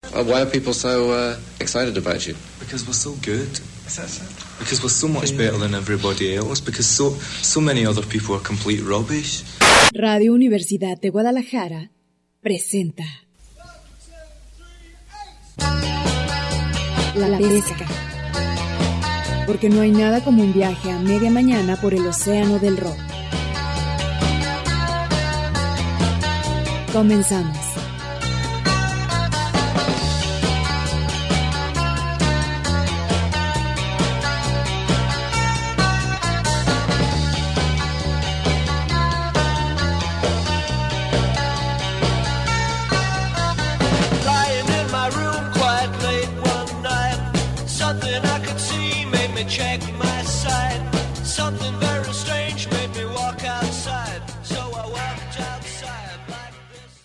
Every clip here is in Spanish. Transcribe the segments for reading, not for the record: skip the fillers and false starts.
Why are people so excited about you? Because we're so good. Because we're so much better than everybody else. Because so many other people are complete rubbish. Radio Universidad de Guadalajara presenta La Pesca. Porque no hay nada como un viaje a media mañana por el océano del rock. Comenzamos. Check my side. Something very strange made me walk outside. So I walked outside like this.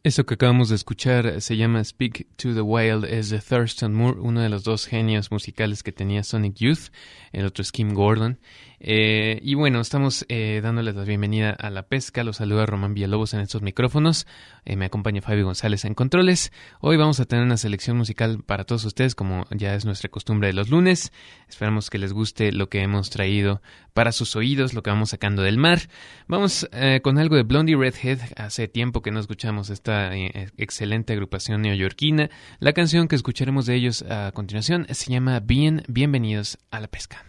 Eso que acabamos de escuchar se llama Speak to the Wild, es de Thurston Moore, uno de los dos genios musicales que tenía Sonic Youth, el otro es Kim Gordon. Y bueno, estamos dándoles la bienvenida a La Pesca. Los saluda Román Villalobos en estos micrófonos. Me acompaña Fabio González en controles. Hoy vamos a tener una selección musical para todos ustedes, como ya es nuestra costumbre de los lunes. Esperamos que les guste lo que hemos traído para sus oídos, lo que vamos sacando del mar. Vamos con algo de Blondie Redhead. Hace tiempo que no escuchamos esta excelente agrupación neoyorquina. La canción que escucharemos de ellos a continuación se llama Bienvenidos a la Pesca.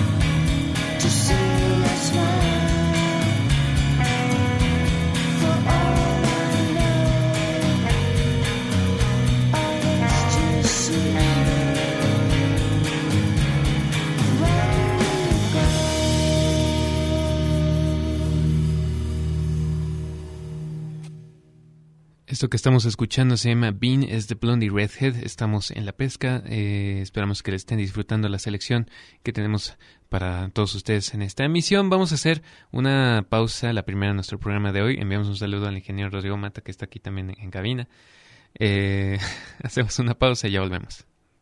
To see your smile for all Esto que estamos escuchando se llama Bean, es de Blondie Redhead. Estamos en la pesca. Esperamos que le estén disfrutando la selección que tenemos para todos ustedes en esta emisión. Vamos a hacer una pausa, la primera de nuestro programa de hoy. Enviamos un saludo al ingeniero Rodrigo Mata, que está aquí también en cabina. Hacemos una pausa y ya volvemos.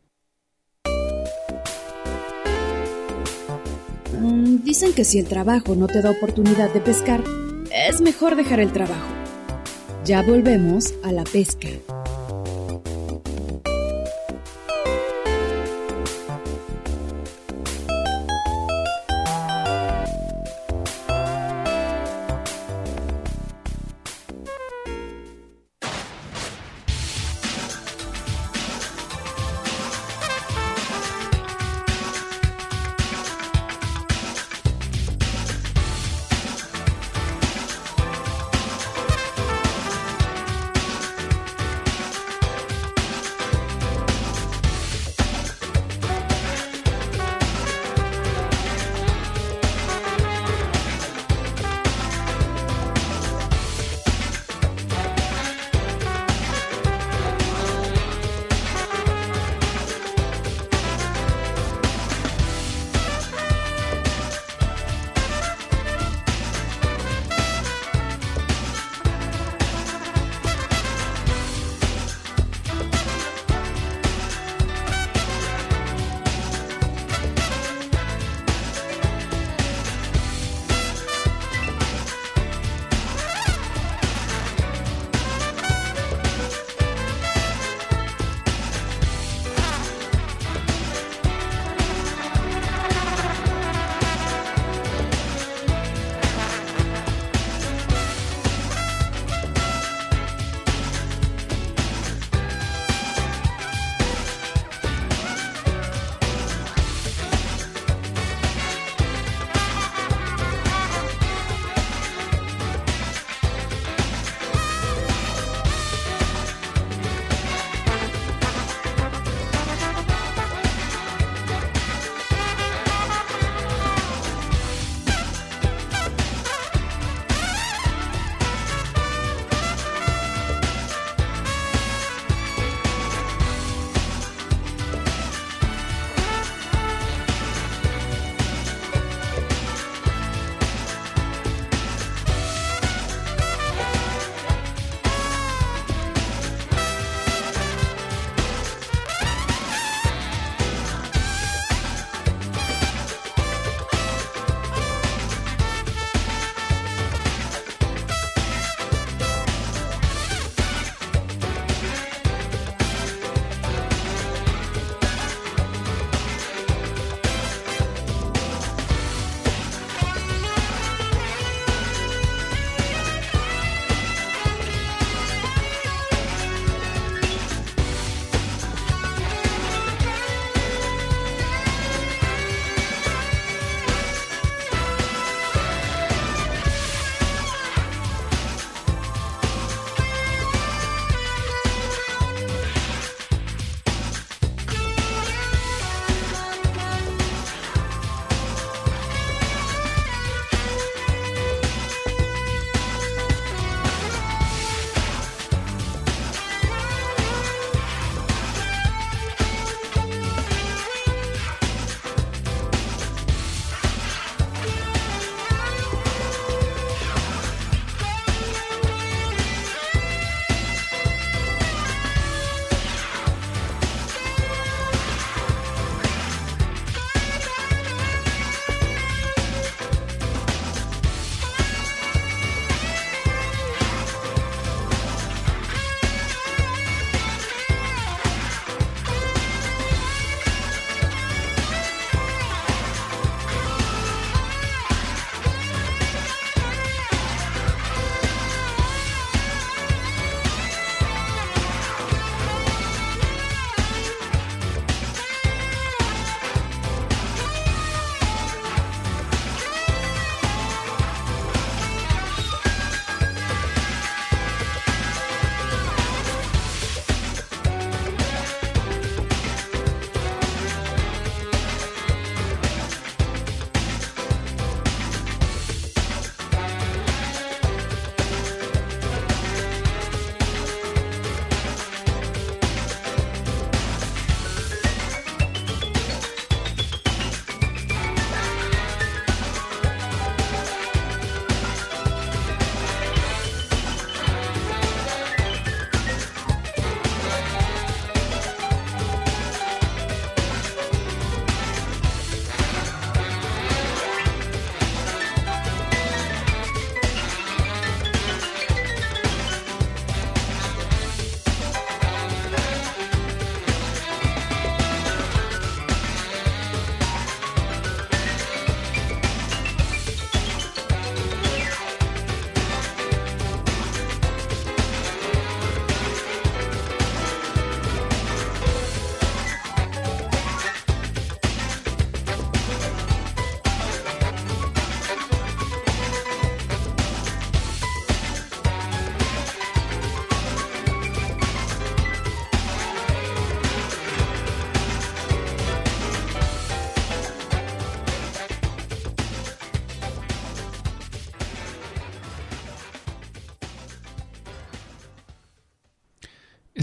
Dicen que si el trabajo no te da oportunidad de pescar, es mejor dejar el trabajo. Ya volvemos a la pesca.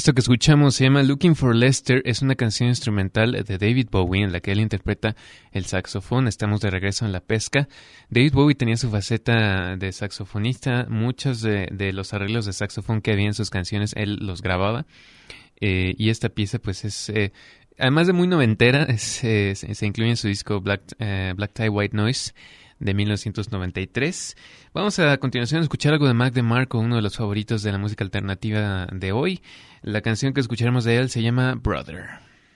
Esto que escuchamos se llama Looking for Lester, es una canción instrumental de David Bowie en la que él interpreta el saxofón. Estamos de regreso en La Pesca. David Bowie tenía su faceta de saxofonista, muchos de los arreglos de saxofón que había en sus canciones él los grababa, y esta pieza pues es, además de muy noventera, se incluye en su disco Black Tie White Noise de 1993. Vamos a continuación a escuchar algo de Mac DeMarco, uno de los favoritos de la música alternativa de hoy. La canción que escucharemos de él se llama Brother.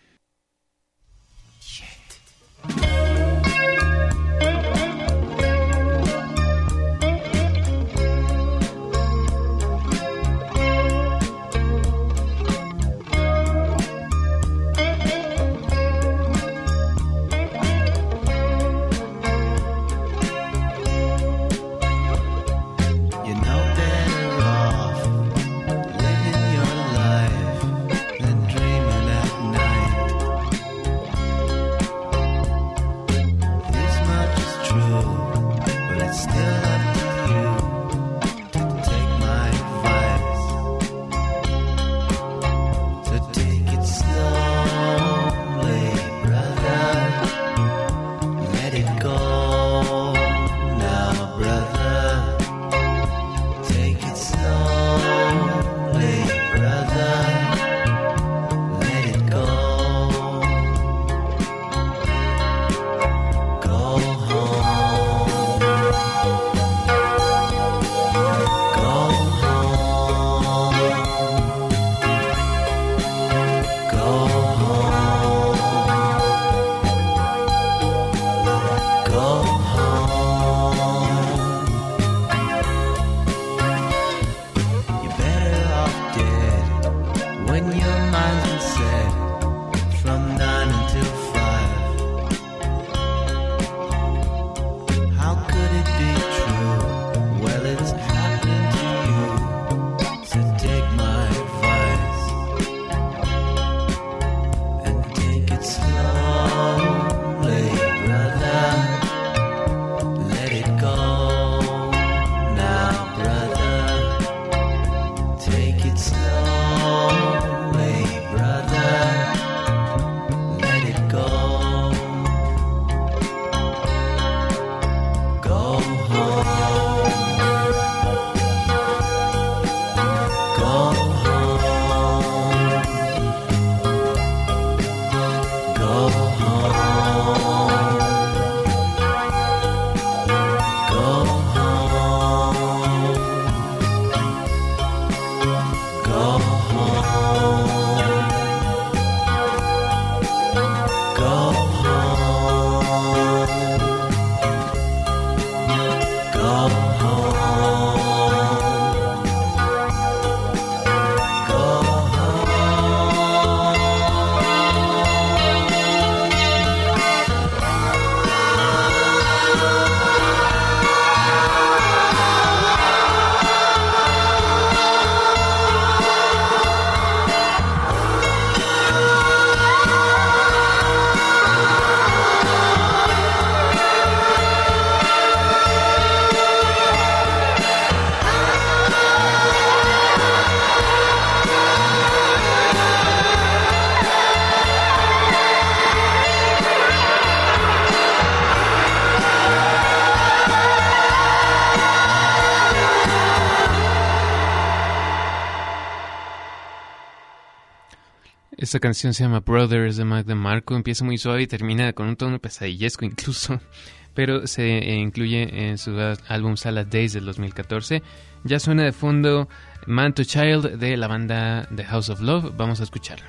Esta canción se llama Brothers de Mac DeMarco. Empieza muy suave y termina con un tono pesadillesco incluso, pero se incluye en su álbum Salad Days del 2014. Ya suena de fondo Man to Child de la banda The House of Love. Vamos a escucharlo.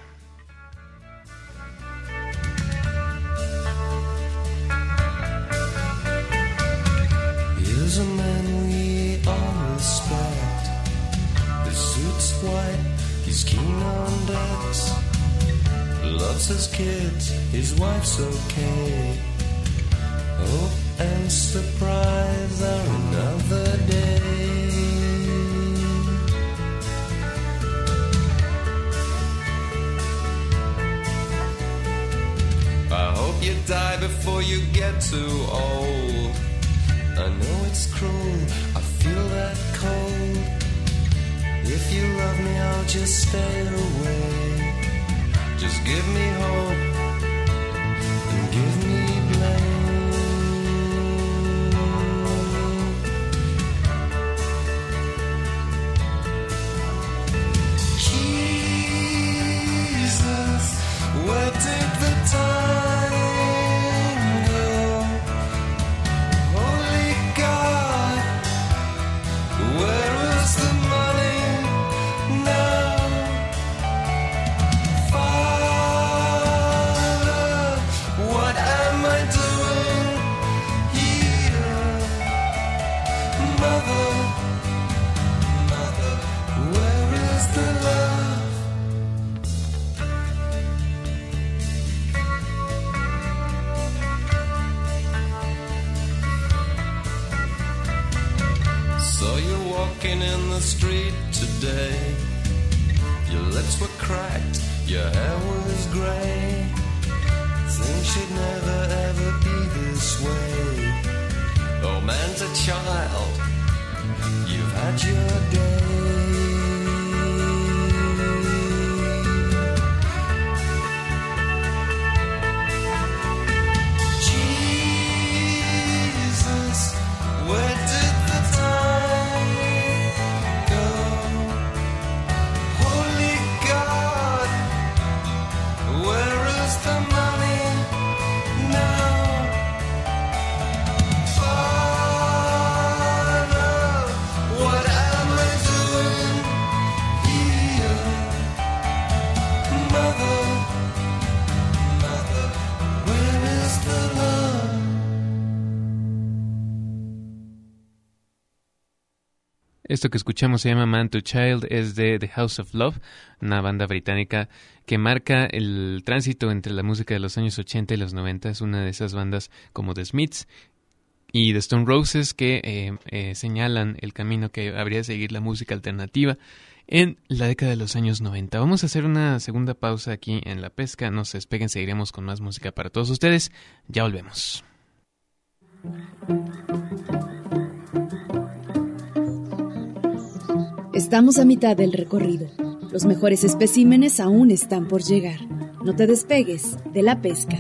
Here's a man we all respect. The suit's white, he's keen on decks. Loves his kids, his wife's okay. Hope and surprise are another day. I hope you die before you get too old. I know it's cruel, I feel that cold. If you love me, I'll just stay away. Just give me hope and give me blame. Jesus, where did the time go? Holy God, where is the money now? Father, what am I doing here? Mother, where is the love? Saw you walking in the street today. Your lips were cracked, your hair was grey. Things should never ever be this way. Oh man to child, you've had your day. Jesus, where did the time go? Holy God, where is the money now? Father, what am I doing here? Mother, where is the love? Esto que escuchamos se llama Man to Child, es de The House of Love, una banda británica que marca el tránsito entre la música de los años 80 y los 90. Es una de esas bandas como The Smiths y The Stone Roses que señalan el camino que habría de seguir la música alternativa en la década de los años 90. Vamos a hacer una segunda pausa aquí en La Pesca. No se despeguen, seguiremos con más música para todos ustedes. Ya volvemos. Estamos a mitad del recorrido. Los mejores especímenes aún están por llegar. No te despegues de La Pesca.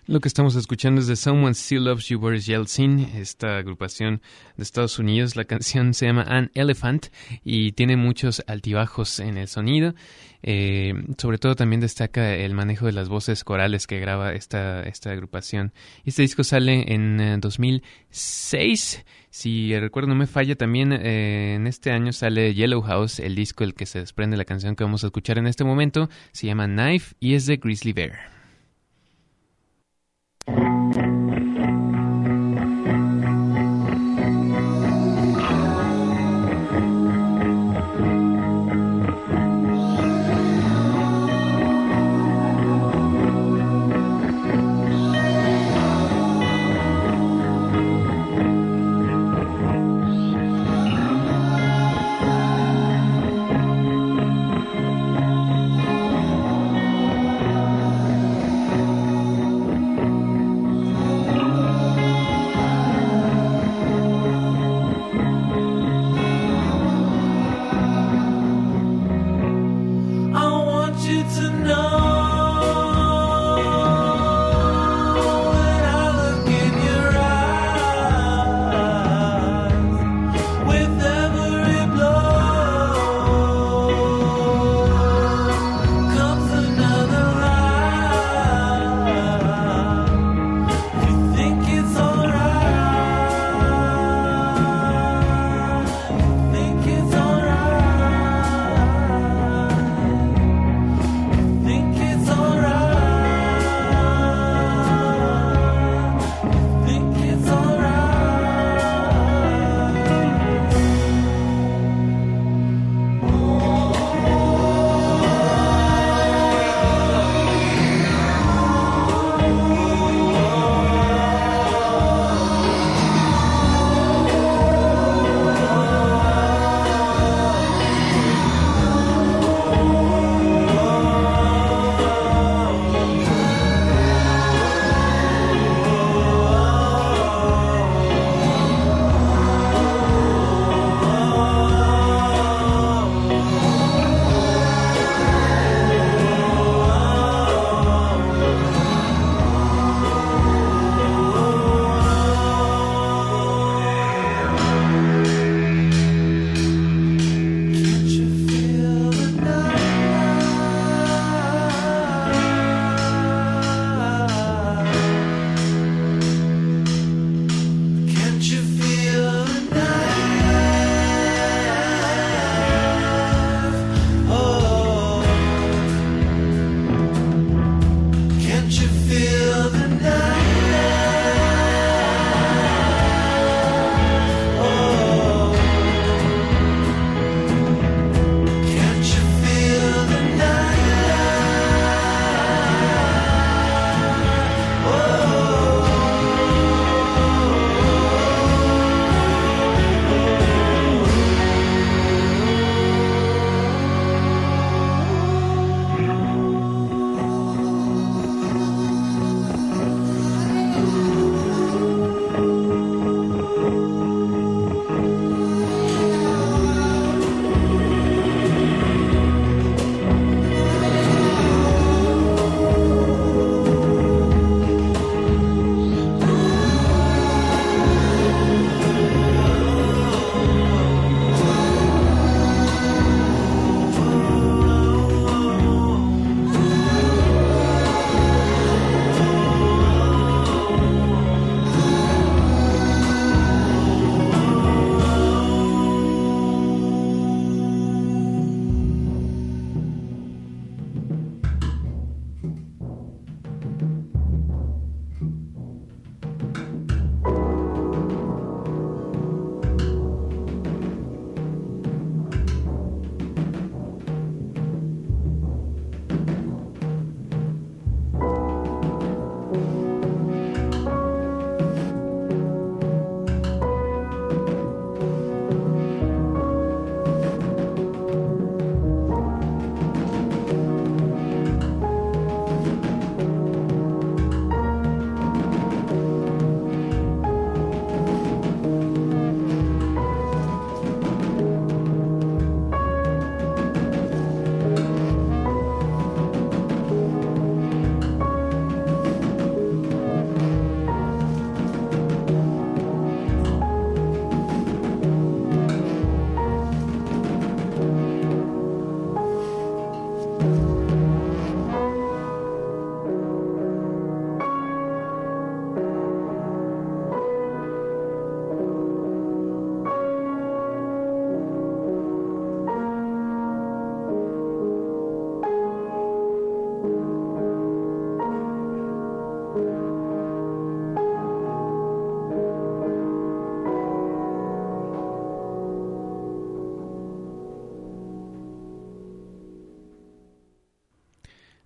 Lo que estamos escuchando es de Someone Still Loves You, Boris Yeltsin, esta agrupación de Estados Unidos. La canción se llama An Elephant y tiene muchos altibajos en el sonido. Sobre todo también destaca el manejo de las voces corales que graba esta agrupación. Este disco sale en 2006. Si el recuerdo no me falla, también en este año sale Yellow House, el disco del que se desprende la canción que vamos a escuchar en este momento. Se llama Knife y es de Grizzly Bear.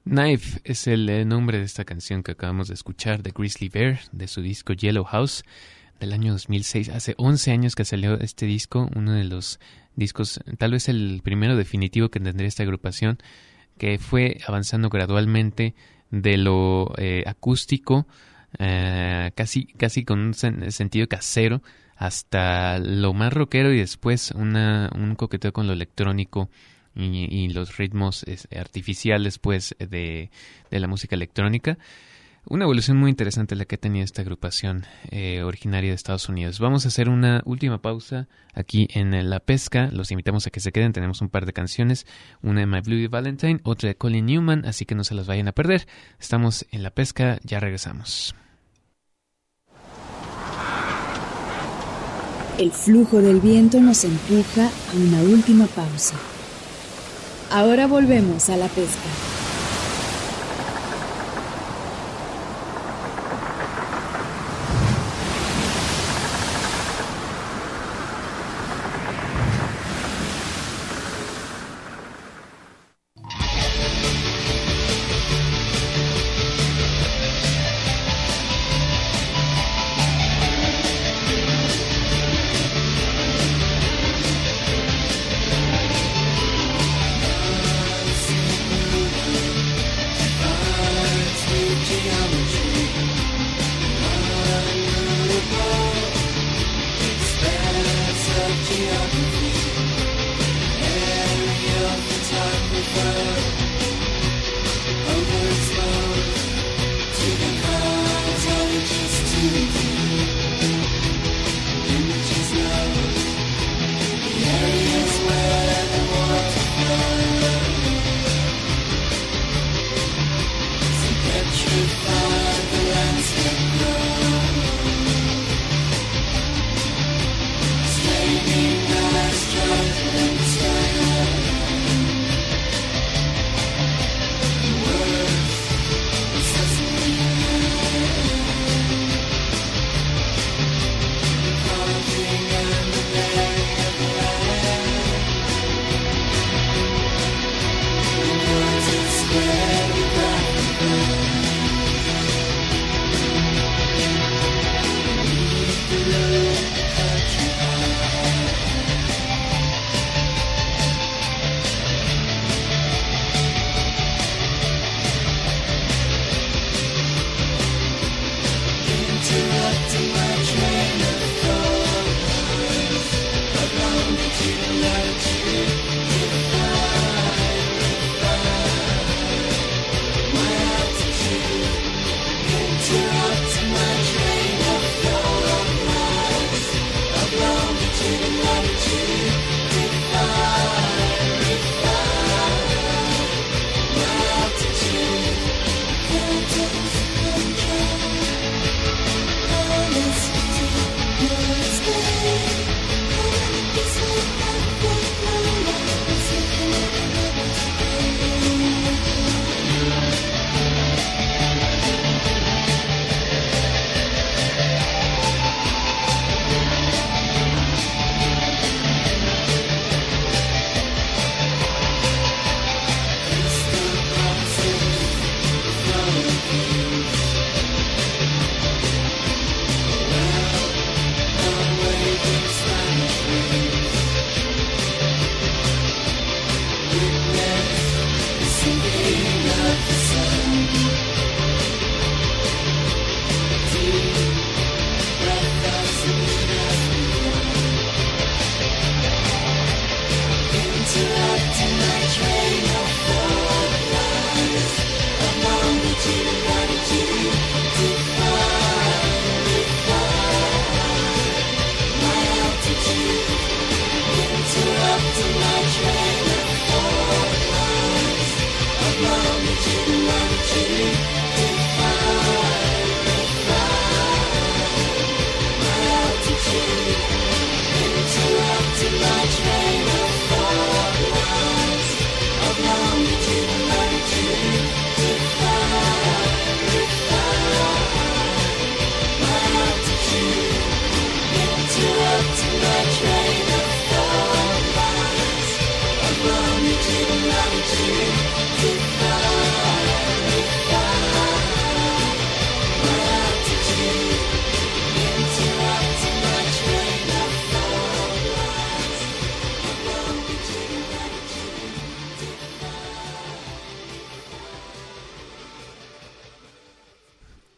Knife es el nombre de esta canción que acabamos de escuchar de Grizzly Bear, de su disco Yellow House, del año 2006. Hace 11 años que salió este disco, uno de los discos, tal vez el primero definitivo que tendría esta agrupación, que fue avanzando gradualmente de lo acústico, casi con un sentido casero, hasta lo más rockero y después un coqueteo con lo electrónico y los ritmos artificiales pues de la música electrónica. Una evolución muy interesante la que tenía esta agrupación originaria de Estados Unidos. Vamos a hacer una última pausa aquí en La Pesca. Los invitamos a que se queden. Tenemos un par de canciones. Una de My Bloody Valentine, otra de Colin Newman, así que no se las vayan a perder. Estamos en La Pesca, ya regresamos. El flujo del viento nos empuja a una última pausa. Ahora volvemos a La Pesca.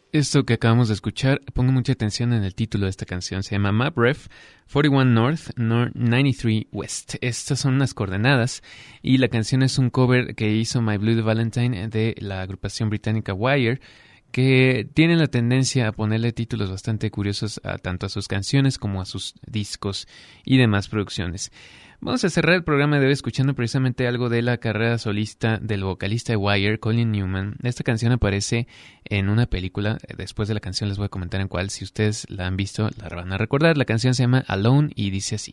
Esto que acabamos de escuchar, pongo mucha atención en el título de esta canción. Se llama MapRef 41 North, 93 West. Estas son unas coordenadas y la canción es un cover que hizo My Blue Valentine de la agrupación británica Wire, que tienen la tendencia a ponerle títulos bastante curiosos tanto a sus canciones como a sus discos y demás producciones. Vamos a cerrar el programa de hoy escuchando precisamente algo de la carrera solista del vocalista de Wire, Colin Newman. Esta canción aparece en una película. Después de la canción les voy a comentar en cuál. Si ustedes la han visto, la van a recordar. La canción se llama Alone y dice así.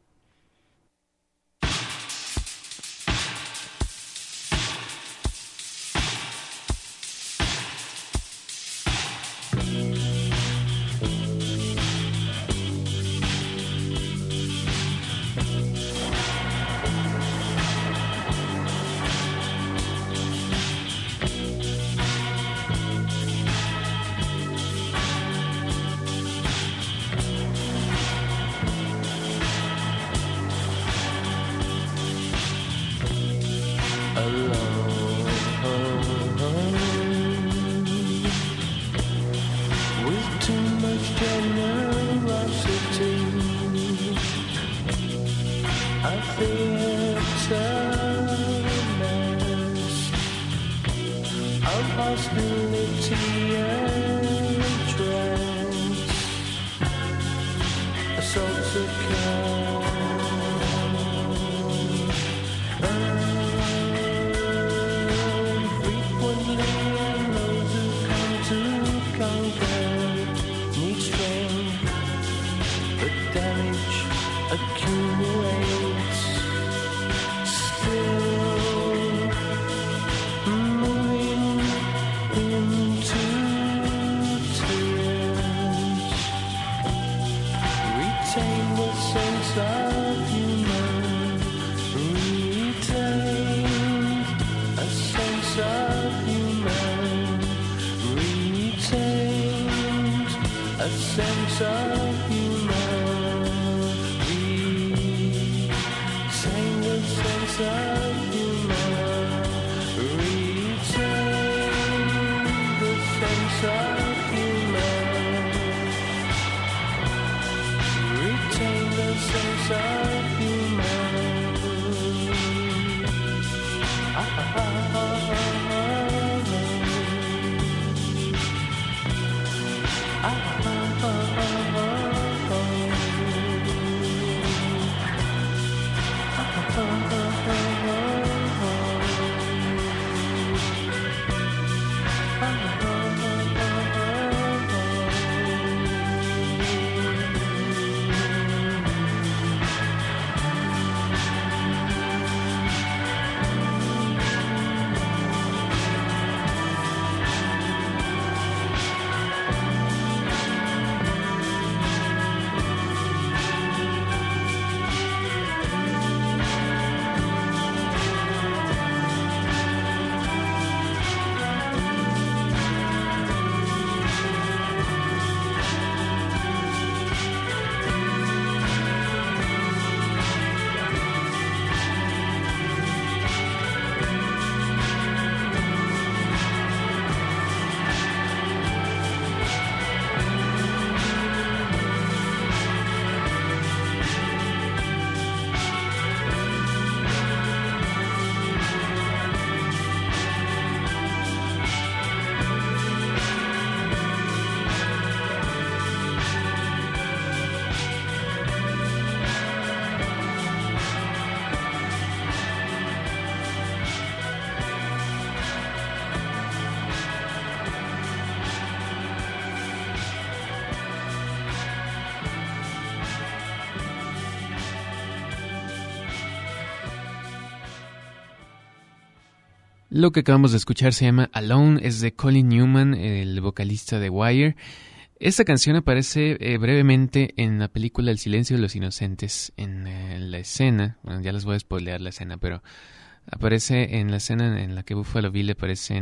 Lo que acabamos de escuchar se llama Alone, es de Colin Newman, el vocalista de Wire. Esta canción aparece brevemente en la película El silencio de los inocentes, en la escena, bueno, ya les voy a spoilear la escena, pero aparece en la escena en la que Buffalo Bill aparece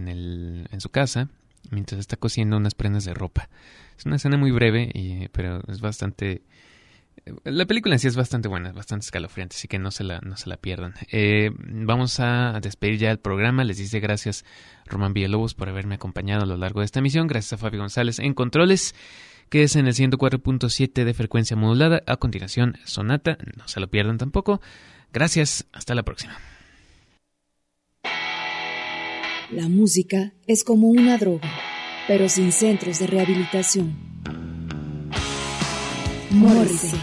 en su casa, mientras está cosiendo unas prendas de ropa. Es una escena muy breve, pero es bastante La película en sí es bastante buena, es bastante escalofriante, así que no se la pierdan. Vamos a despedir ya el programa. Les dice gracias Román Villalobos por haberme acompañado a lo largo de esta emisión. Gracias a Fabi González en controles, que es en el 104.7 de frecuencia modulada. A continuación, Sonata, no se lo pierdan tampoco. Gracias, hasta la próxima. La música es como una droga, pero sin centros de rehabilitación. Morrissey.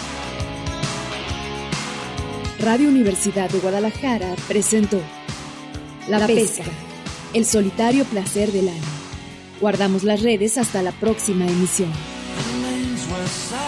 Radio Universidad de Guadalajara presentó La Pesca, el solitario placer del alma. Guardamos las redes hasta la próxima emisión. The lanes were